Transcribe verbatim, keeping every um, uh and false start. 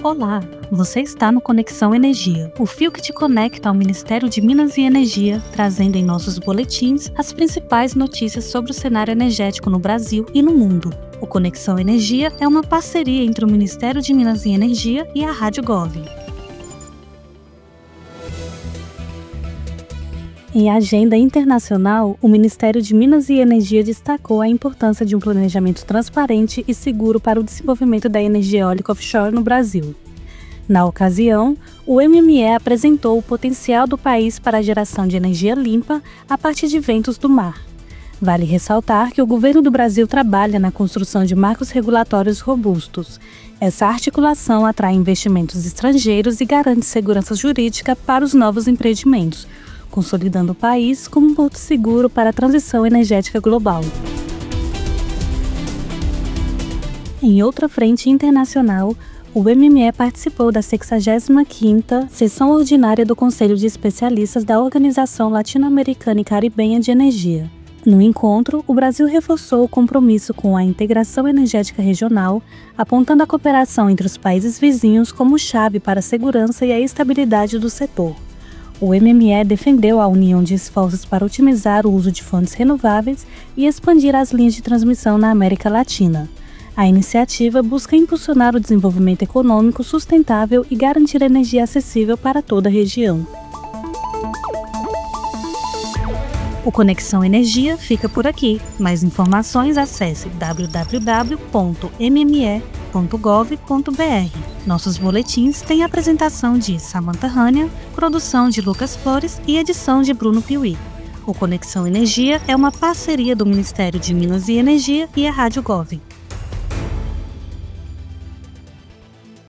Olá, você está no Conexão Energia, o fio que te conecta ao Ministério de Minas e Energia, trazendo em nossos boletins as principais notícias sobre o cenário energético no Brasil e no mundo. O Conexão Energia é uma parceria entre o Ministério de Minas e Energia e a Rádio Gov. Em agenda internacional, o Ministério de Minas e Energia destacou a importância de um planejamento transparente e seguro para o desenvolvimento da energia eólica offshore no Brasil. Na ocasião, o M M E apresentou o potencial do país para a geração de energia limpa a partir de ventos do mar. Vale ressaltar que o governo do Brasil trabalha na construção de marcos regulatórios robustos. Essa articulação atrai investimentos estrangeiros e garante segurança jurídica para os novos empreendimentos, consolidando o país como um porto seguro para a transição energética global. Em outra frente internacional, o M M E participou da sexagésima quinta Sessão Ordinária do Conselho de Especialistas da Organização Latino-Americana e Caribenha de Energia. No encontro, o Brasil reforçou o compromisso com a integração energética regional, apontando a cooperação entre os países vizinhos como chave para a segurança e a estabilidade do setor. O M M E defendeu a união de esforços para otimizar o uso de fontes renováveis e expandir as linhas de transmissão na América Latina. A iniciativa busca impulsionar o desenvolvimento econômico sustentável e garantir energia acessível para toda a região. O Conexão Energia fica por aqui. Mais informações, acesse w w w ponto m m e ponto gov ponto b r. Nossos boletins têm apresentação de Samantha Hania, produção de Lucas Flores e edição de Bruno Piuí. O Conexão Energia é uma parceria do Ministério de Minas e Energia e a Rádio Gov.